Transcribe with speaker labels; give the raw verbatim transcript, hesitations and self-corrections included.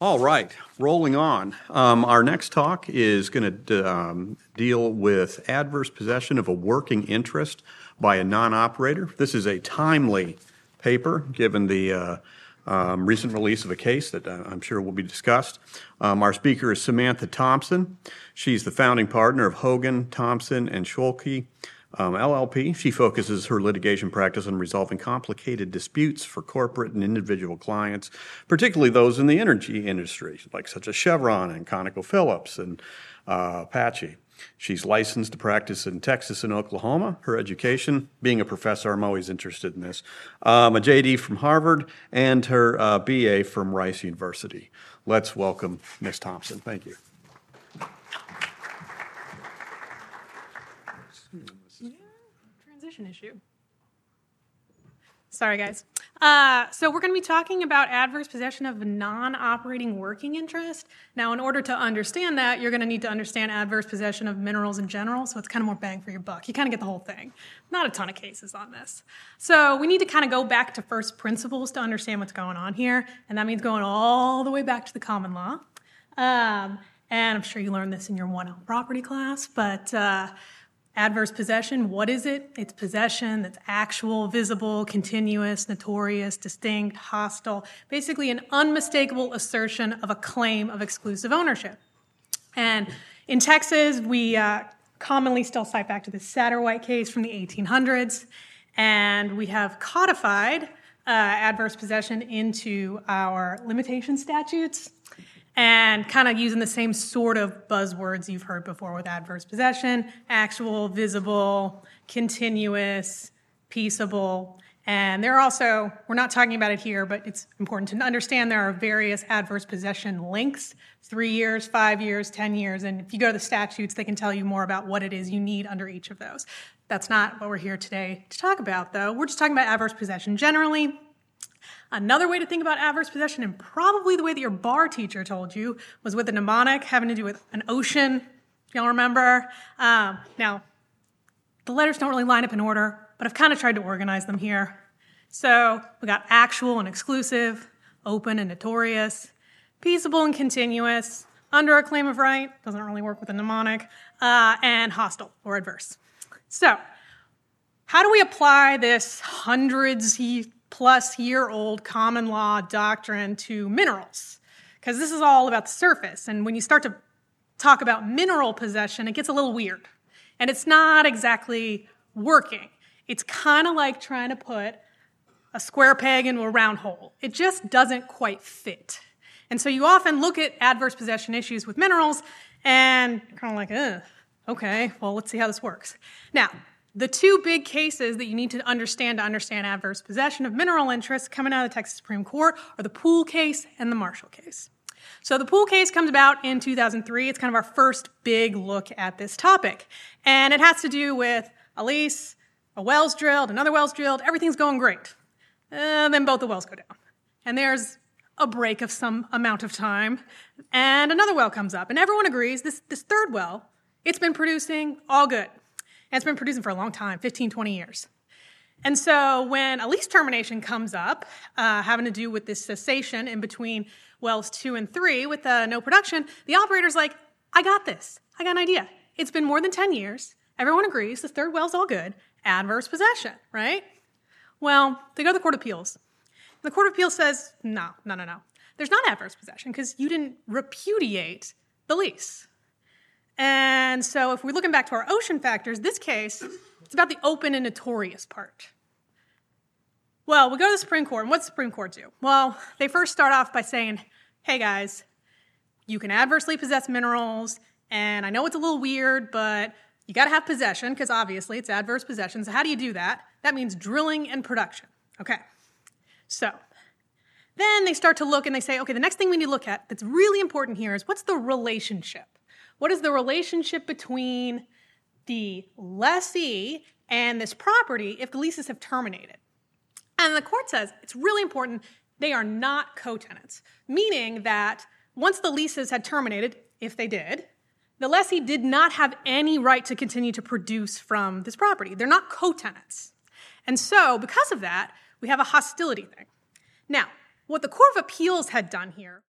Speaker 1: All right, rolling on. Um, our next talk is going to um, deal with adverse possession of a working interest by a non-operator. This is a timely paper, given the uh, um, recent release of a case that uh, I'm sure will be discussed. Um, our speaker is Samantha Thompson. She's the founding partner of Hogan, Thompson, and Scholke Um, L L P. She focuses her litigation practice on resolving complicated disputes for corporate and individual clients, particularly those in the energy industry, like such as Chevron and ConocoPhillips and uh, Apache. She's licensed to practice in Texas and Oklahoma. Her education, being a professor, I'm always interested in this, um, a J D from Harvard and her uh, B A from Rice University. Let's welcome Miz Thompson. Thank you.
Speaker 2: Transition issue. Sorry, guys. Uh, so we're going to be talking about adverse possession of a non-operating working interest. Now, in order to understand that, you're going to need to understand adverse possession of minerals in general, so it's kind of more bang for your buck. You kind of get the whole thing. Not a ton of cases on this. So we need to kind of go back to first principles to understand what's going on here, and that means going all the way back to the common law. Um, and I'm sure you learned this in your one L property class, but uh, adverse possession, what is it? It's possession that's actual, visible, continuous, notorious, distinct, hostile, basically an unmistakable assertion of a claim of exclusive ownership. And in Texas, we uh, commonly still cite back to the Satterwhite case from the eighteen hundreds, and we have codified uh, adverse possession into our limitation statutes, and kind of using the same sort of buzzwords you've heard before with adverse possession: actual, visible, continuous, peaceable. And there are also, we're not talking about it here, but it's important to understand there are various adverse possession lengths: three years, five years, ten years. And if you go to the statutes, they can tell you more about what it is you need under each of those. That's not what we're here today to talk about, though. We're just talking about adverse possession generally. Another way to think about adverse possession, and probably the way that your bar teacher told you, was with a mnemonic having to do with an ocean. Y'all remember? Um, now, the letters don't really line up in order, but I've kind of tried to organize them here. So we got actual and exclusive, open and notorious, peaceable and continuous, under a claim of right, doesn't really work with a mnemonic, uh, and hostile or adverse. So how do we apply this hundreds plus year old common law doctrine to minerals? Because this is all about the surface. And when you start to talk about mineral possession, it gets a little weird. And it's not exactly working. It's kind of like trying to put a square peg into a round hole. It just doesn't quite fit. And so you often look at adverse possession issues with minerals and you're kind of like, ugh, okay, well, let's see how this works. Now, the two big cases that you need to understand to understand adverse possession of mineral interests coming out of the Texas Supreme Court are the Poole case and the Marshall case. So the Poole case comes about in two thousand three. It's kind of our first big look at this topic. And it has to do with a lease, a well's drilled, another well's drilled, everything's going great. And then both the wells go down. And there's a break of some amount of time, and another well comes up. And everyone agrees this, this third well, it's been producing all good. And it's been producing for a long time, fifteen, twenty years. And so when a lease termination comes up, uh, having to do with this cessation in between wells two and three with uh, no production, the operator's like, I got this. I got an idea. It's been more than ten years. Everyone agrees. The third well's all good. Adverse possession, right? Well, they go to the Court of Appeals. The Court of Appeals says, no, no, no, no. There's not adverse possession because you didn't repudiate the lease. And so if we're looking back to our ocean factors, this case, it's about the open and notorious part. Well, we go to the Supreme Court, and what's the Supreme Court do? Well, they first start off by saying, hey guys, you can adversely possess minerals, and I know it's a little weird, but you got to have possession, because obviously it's adverse possession. So how do you do that? That means drilling and production. Okay. So then they start to look, and they say, okay, the next thing we need to look at that's really important here is what's the relationship? What is the relationship between the lessee and this property if the leases have terminated? And the court says it's really important they are not co-tenants, meaning that once the leases had terminated, if they did, the lessee did not have any right to continue to produce from this property. They're not co-tenants. And so because of that, we have a hostility thing. Now, what the Court of Appeals had done here